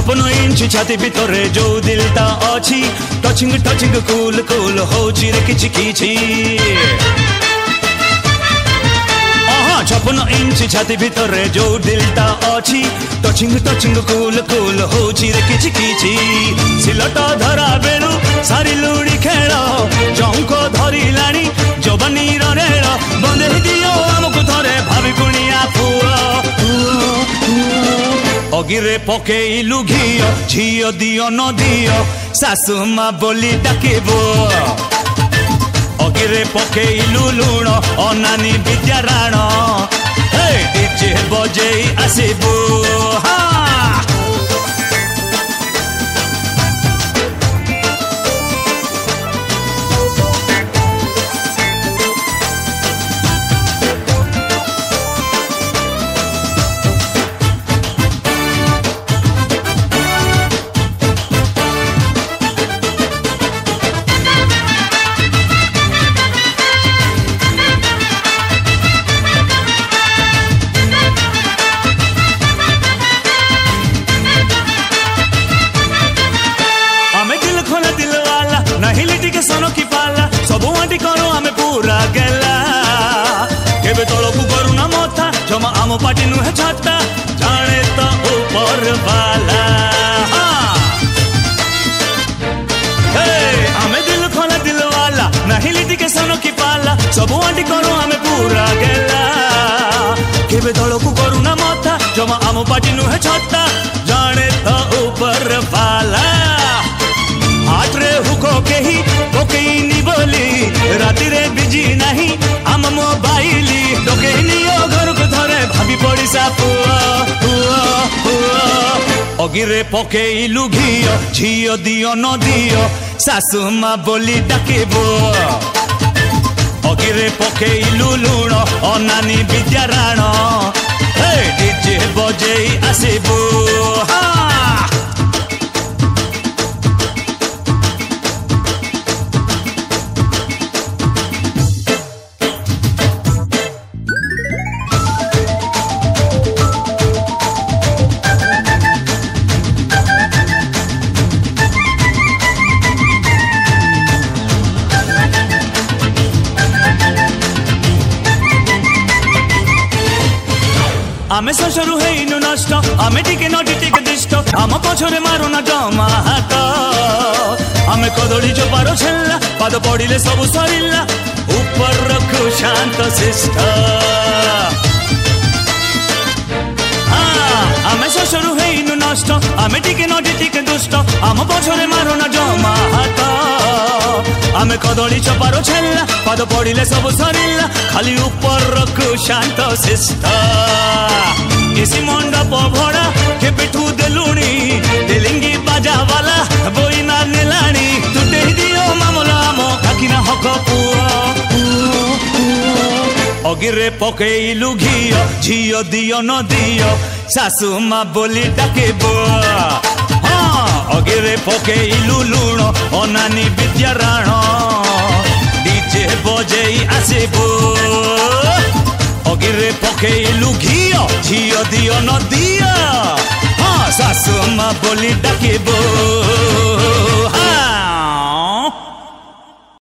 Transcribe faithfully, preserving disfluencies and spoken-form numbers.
छपन इंच छाती भितरे जो दिलटा अच्छी टचिंग टचिंग कूल कूल होची रे किछि किछि छपन इंच छाती भितरे जो दिलटा अच्छी टचिंग टचिंग कूल कूल होची रे किछि किछि सिलट धरा बेलु सारी लुड़ी खेल चौंको धरिलाणी जवानी रेल बंदे दियो आमको थरे भाभी गुणिया पुआ अगिरे पकेइलु घियो झियो दियो न दियो सासु माँ बोली डाकिबो अगिरे पकेइलु लुण अनानी विद्या राण हे डीजे बजेई आसिबु हा सनो की पाला सबू आंटी करो आमे पूरा गेला केबे तळकू करू ना मथा जमा आम पाटी नुहे छाता जाने तो ऊपर वाला हे आमे दिल खोला दिल वाला नहीं लिटी के सनो की पाला सबू आंटी करो आमे पूरा गेला केबे तळकू करू ना मथा जमा आम पाटी नुहे छाता जाने तो ऊपर वाला आठरे हुको केही पकेइनी बोली राति रे बिजी नहीं आम मोबाइली टोकेइनी घर को धरे भाभी पड़िसा पुआ पुआ पुआ अगिरे पकेइलु घियो झियो दियो न दियो सासु माँ बोली डाकिबो अगिरे पकेइलु लुण अनानी विद्या राण हे डीजे बजेई आसिबो हा आमे ससुरु हेइनु नष्ट आमे टिके नटी टिके दिष्ट आम पछरे मारो ना जमा हात आमे कदड़ी चोपारो छेल्ला पाद पड़िले सब सरिल्ला ऊपर रखु शांत शिष्ट आमे ससुरु हेइनु नष्ट आमे टिके नटी टिके दुष्ट आम पछरे मारो ना जमा हात आमे कदड़ी चोपारो छेल्ला पाद पड़िले सब सरिल्ला खाली ऊपर रखु शांत शिष्ट इसी मंडप भड़ा के पिठू देलुणी तेलिंगी बाजा वाला बोइना नेलाणी तुटे दियो मामला मो काकिना हक पुआ अगिरे पकेइलु घियो झियो दियो न दियो सासु माँ बोली डाकिबो हाँ अगिरे पकेइलु लुण अनानी विद्या राण डीजे बजेई आसिबो अगिरे पकेइलु घियो झियो दियो न दियो हाँ सासु माँ बोली डाकिबो।